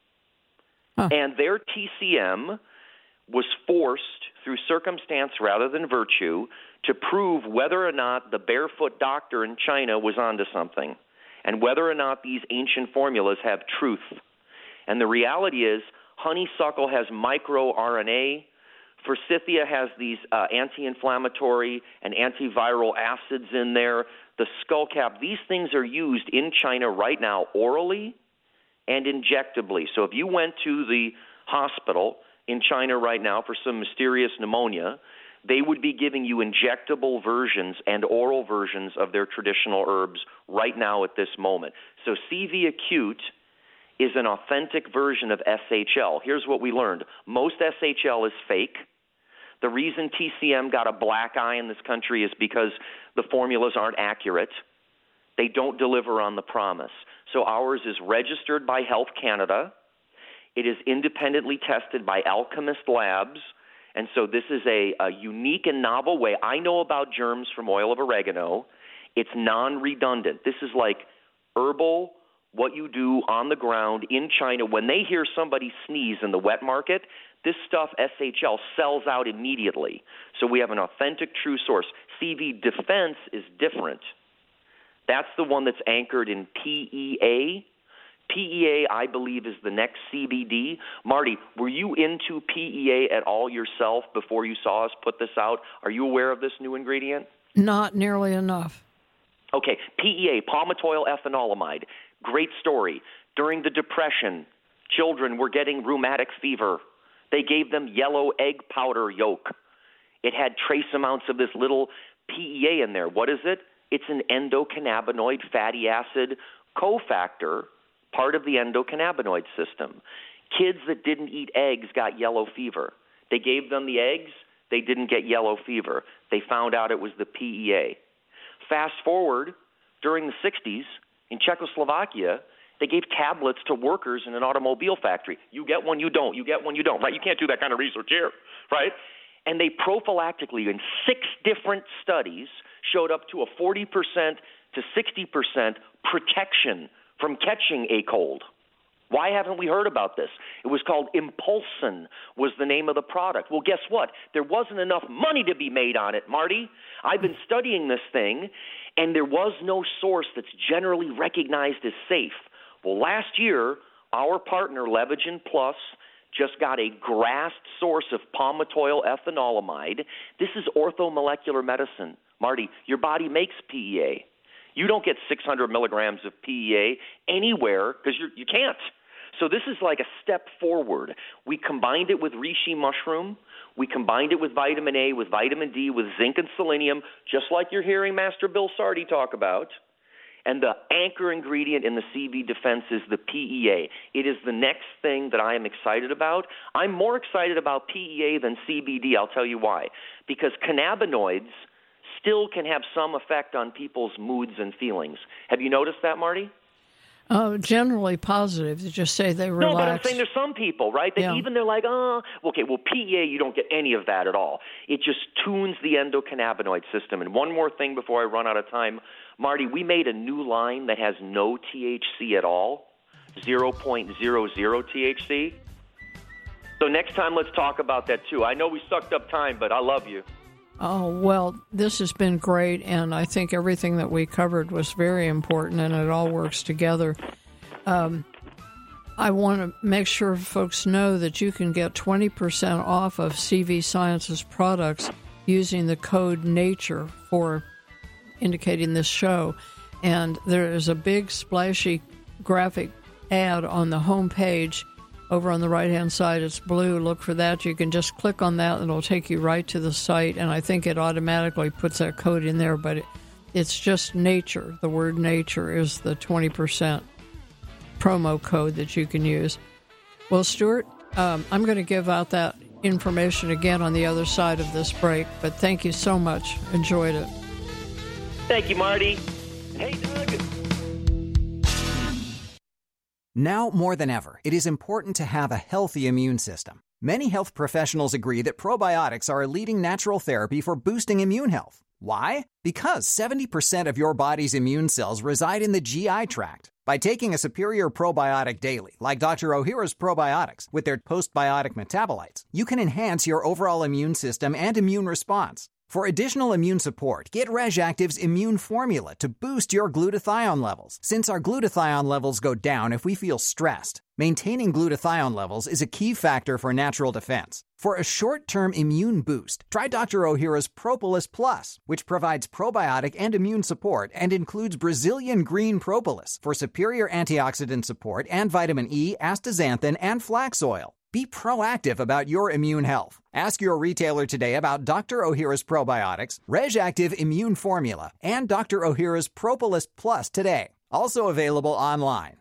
[SPEAKER 5] Huh. And their T C M was forced through circumstance rather than virtue to prove whether or not the barefoot doctor in China was onto something and whether or not these ancient formulas have truth. And the reality is honeysuckle has microRNA. Forsythia has these uh, anti-inflammatory and antiviral acids in there. The skullcap, these things are used in China right now orally and injectably. So if you went to the hospital in China right now for some mysterious pneumonia, they would be giving you injectable versions and oral versions of their traditional herbs right now at this moment. So C V Acute is an authentic version of S H L. Here's what we learned. Most S H L is fake. The reason T C M got a black eye in this country is because the formulas aren't accurate. They don't deliver on the promise. So ours is registered by Health Canada. It is independently tested by Alchemist Labs. And so this is a, a unique and novel way. I know about germs from oil of oregano. It's non-redundant. This is like herbal, what you do on the ground in China. When they hear somebody sneeze in the wet market, this stuff, S H L, sells out immediately. So we have an authentic, true source. C V Defense is different. That's the one that's anchored in P E A. P E A, I believe, is the next C B D. Marty, were you into P E A at all yourself before you saw us put this out? Are you aware of this new ingredient?
[SPEAKER 2] Not nearly enough.
[SPEAKER 5] Okay, P E A, palmitoyl ethanolamide. Great story. During the Depression, children were getting rheumatic fever. They gave them yellow egg powder yolk. It had trace amounts of this little P E A in there. What is it? It's an endocannabinoid fatty acid cofactor, part of the endocannabinoid system. Kids that didn't eat eggs got yellow fever. They gave them the eggs. They didn't get yellow fever. They found out it was the P E A. Fast forward, during the sixties, in Czechoslovakia, they gave tablets to workers in an automobile factory. You get one, you don't. You get one, you don't. Right? You can't do that kind of research here, right? And they prophylactically, in six different studies, showed up to a forty percent to sixty percent protection from catching a cold. Why haven't we heard about this? It was called Impulsin was the name of the product. Well, guess what? There wasn't enough money to be made on it, Marty. I've been studying this thing, and there was no source that's generally recognized as safe. Well, last year, our partner, Levagen Plus, just got a grassed source of palmitoyl ethanolamide. This is orthomolecular medicine. Marty, your body makes P E A. You don't get six hundred milligrams of P E A anywhere because you you can't. So this is like a step forward. We combined it with reishi mushroom. We combined it with vitamin A, with vitamin D, with zinc and selenium, just like you're hearing Master Bill Sardi talk about. And the anchor ingredient in the C V defense is the P E A. It is the next thing that I am excited about. I'm more excited about P E A than C B D. I'll tell you why. Because cannabinoids still can have some effect on people's moods and feelings. Have you noticed that, Marty?
[SPEAKER 2] Uh, generally positive. They just say they relax.
[SPEAKER 5] No, but I'm saying there's some people, right? That
[SPEAKER 2] yeah.
[SPEAKER 5] even they're like, oh, okay, well, P E A, you don't get any of that at all. It just tunes the endocannabinoid system. And one more thing before I run out of time, Marty, we made a new line that has no T H C at all, zero point zero zero T H C. So next time, let's talk about that, too. I know we sucked up time, but I love you.
[SPEAKER 2] Oh, well, this has been great, and I think everything that we covered was very important, and it all works together. Um, I want to make sure folks know that you can get twenty percent off of C V Sciences products using the code NATURE for indicating this show. And there is a big, splashy graphic ad on the home page. Over on the right-hand side, it's blue. Look for that. You can just click on that, and it'll take you right to the site. And I think it automatically puts that code in there, but it, it's just NATURE. The word NATURE is the twenty percent promo code that you can use. Well, Stuart, um, I'm going to give out that information again on the other side of this break, but thank you so much. Enjoyed it.
[SPEAKER 5] Thank you, Marty. Hey, Doug.
[SPEAKER 6] Now more than ever, it is important to have a healthy immune system. Many health professionals agree that probiotics are a leading natural therapy for boosting immune health. Why? Because seventy percent of your body's immune cells reside in the G I tract. By taking a superior probiotic daily, like Doctor Ohhira's probiotics, with their postbiotic metabolites, you can enhance your overall immune system and immune response. For additional immune support, get RegActive's Immune Formula to boost your glutathione levels, since our glutathione levels go down if we feel stressed. Maintaining glutathione levels is a key factor for natural defense. For a short-term immune boost, try Doctor Ohhira's Propolis Plus, which provides probiotic and immune support and includes Brazilian green propolis for superior antioxidant support and vitamin E, astaxanthin, and flax oil. Be proactive about your immune health. Ask your retailer today about Doctor Ohhira's probiotics, RegActive Immune Formula, and Doctor Ohhira's Propolis Plus today. Also available online.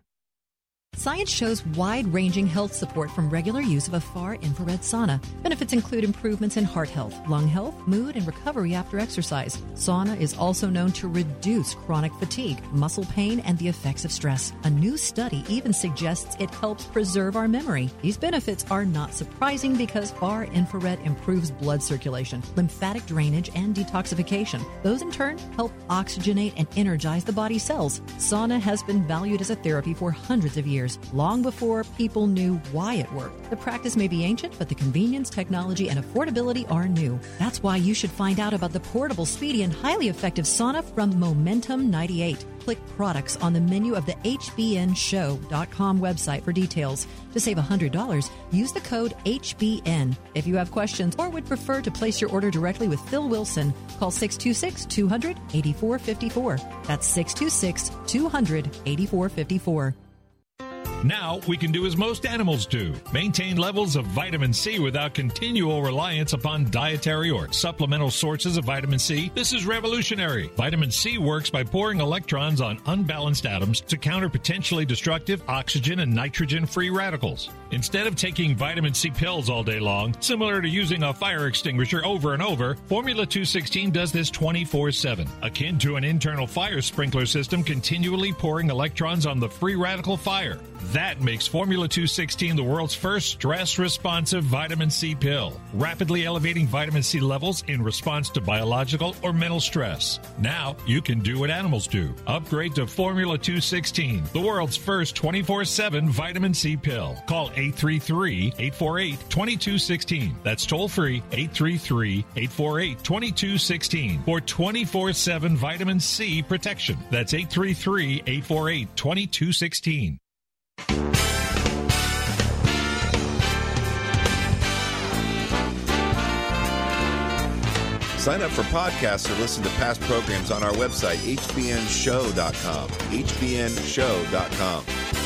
[SPEAKER 11] Science shows wide-ranging health support from regular use of a far-infrared sauna. Benefits include improvements in heart health, lung health, mood, and recovery after exercise. Sauna is also known to reduce chronic fatigue, muscle pain, and the effects of stress. A new study even suggests it helps preserve our memory. These benefits are not surprising because far-infrared improves blood circulation, lymphatic drainage, and detoxification. Those, in turn, help oxygenate and energize the body cells. Sauna has been valued as a therapy for hundreds of years. Long before people knew why it worked. The practice may be ancient, but the convenience, technology, and affordability are new. That's why you should find out about the portable, speedy, and highly effective sauna from Momentum ninety-eight. Click products on the menu of the H B N show dot com website for details. To save one hundred dollars, use the code H B N. If you have questions or would prefer to place your order directly with Phil Wilson, call six two six, two hundred, eighty-four fifty-four. That's six two six, two hundred, eighty-four fifty-four.
[SPEAKER 10] Now we can do as most animals do, maintain levels of vitamin C without continual reliance upon dietary or supplemental sources of vitamin C. This is revolutionary. Vitamin C works by pouring electrons on unbalanced atoms to counter potentially destructive oxygen and nitrogen free radicals. Instead of taking vitamin C pills all day long, similar to using a fire extinguisher over and over, Formula two sixteen does this twenty-four seven, akin to an internal fire sprinkler system continually pouring electrons on the free radical fire. That makes Formula two sixteen the world's first stress-responsive vitamin C pill, rapidly elevating vitamin C levels in response to biological or mental stress. Now, you can do what animals do. Upgrade to Formula two sixteen, the world's first twenty-four seven vitamin C pill. Call eight three three, eight four eight, two two one six. That's toll-free, eight three three, eight four eight, two two one six for twenty-four seven vitamin C protection. That's eight three three, eight four eight, two two one six.
[SPEAKER 1] Sign up for podcasts or listen to past programs on our website, H B N show dot com. H B N show dot com.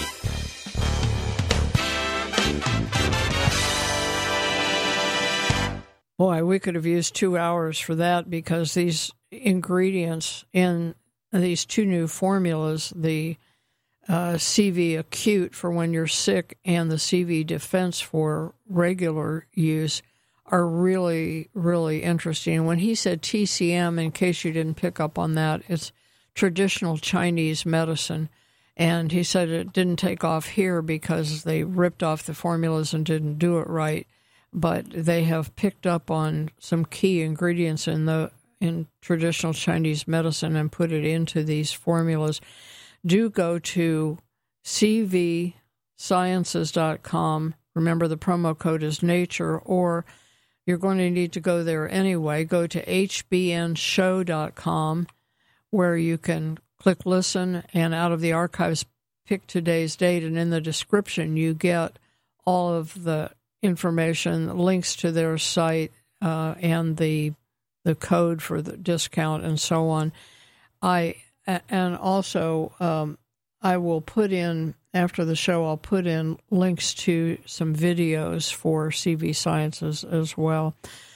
[SPEAKER 2] Boy, we could have used two hours for that because these ingredients in these two new formulas, the uh, C V Acute for when you're sick and the C V Defense for regular use, are really, really interesting. When he said T C M, in case you didn't pick up on that, it's traditional Chinese medicine. And he said it didn't take off here because they ripped off the formulas and didn't do it right. But they have picked up on some key ingredients in the in traditional Chinese medicine and put it into these formulas. Do go to c v sciences dot com. Remember, the promo code is nature, or you're going to need to go there anyway. Go to h b n show dot com, where you can click listen, and out of the archives, pick today's date, and in the description, you get all of the information, links to their site, uh, and the the code for the discount and so on. I and also um, I will put in, after the show, I'll put in links to some videos for C V Sciences as well.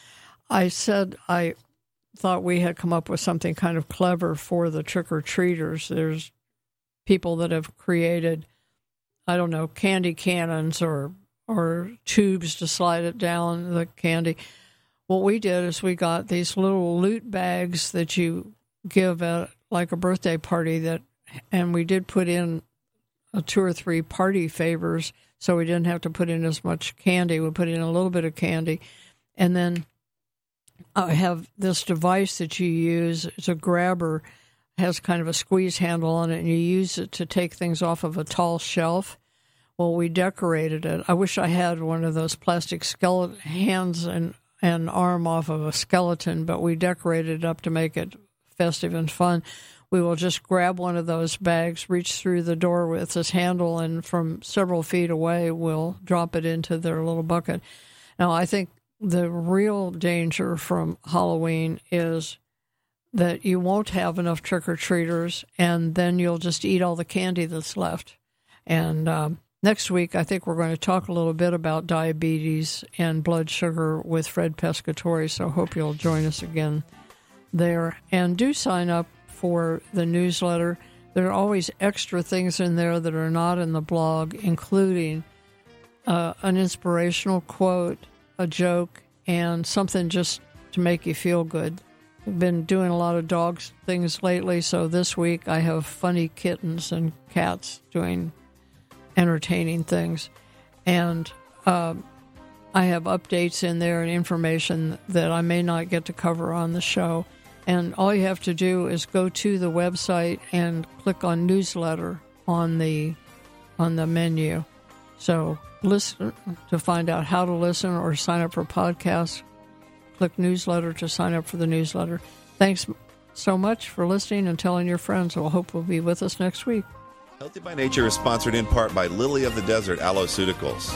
[SPEAKER 2] I said I thought we had come up with something kind of clever for the trick-or-treaters. There's people that have created, I don't know, candy cannons or or tubes to slide it down the candy. What we did is we got these little loot bags that you give at like a birthday party, that, and we did put in a two or three party favors, so we didn't have to put in as much candy. We put in a little bit of candy, and then I have this device that you use. It's a grabber, has kind of a squeeze handle on it, and you use it to take things off of a tall shelf. Well, we decorated it. I wish I had one of those plastic skeleton hands and an arm off of a skeleton, but we decorated it up to make it festive and fun. We will just grab one of those bags, reach through the door with this handle, and from several feet away, we'll drop it into their little bucket. Now, I think the real danger from Halloween is that you won't have enough trick-or-treaters, and then you'll just eat all the candy that's left. And um, next week, I think we're going to talk a little bit about diabetes and blood sugar with Fred Pescatore, so hope you'll join us again there. And do sign up for the newsletter. There are always extra things in there that are not in the blog, including uh, an inspirational quote, a joke, and something just to make you feel good. I've been doing a lot of dog things lately, so this week I have funny kittens and cats doing entertaining things. And uh, I have updates in there and information that I may not get to cover on the show. And all you have to do is go to the website and click on newsletter on the on the menu. So listen to find out how to listen or sign up for podcasts. Click newsletter to sign up for the newsletter. Thanks so much for listening and telling your friends. We'll hope you'll be with us next week.
[SPEAKER 1] Healthy by Nature is sponsored in part by Lily of the Desert Alloceuticals.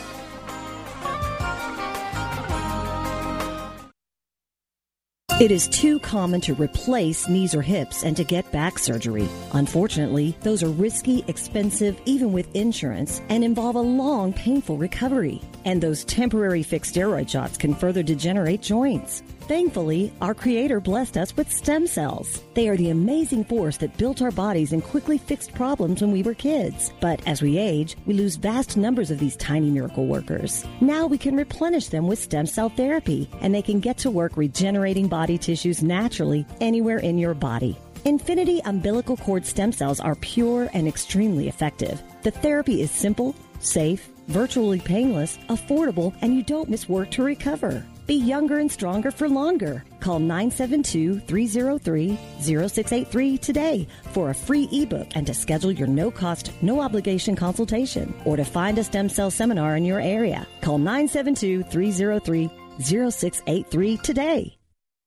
[SPEAKER 9] It is too common to replace knees or hips and to get back surgery. Unfortunately, those are risky, expensive, even with insurance, and involve a long, painful recovery. And those temporary fixed steroid shots can further degenerate joints. Thankfully, our Creator blessed us with stem cells. They are the amazing force that built our bodies and quickly fixed problems when we were kids. But as we age, we lose vast numbers of these tiny miracle workers. Now we can replenish them with stem cell therapy, and they can get to work regenerating body tissues naturally anywhere in your body. Infinity umbilical cord stem cells are pure and extremely effective. The therapy is simple, safe, virtually painless, affordable, and you don't miss work to recover. Be younger and stronger for longer. Call nine seven two, three zero three, zero six eight three today for a free ebook and to schedule your no-cost, no-obligation consultation or to find a stem cell seminar in your area. Call nine seven two, three zero three, zero six eight three today.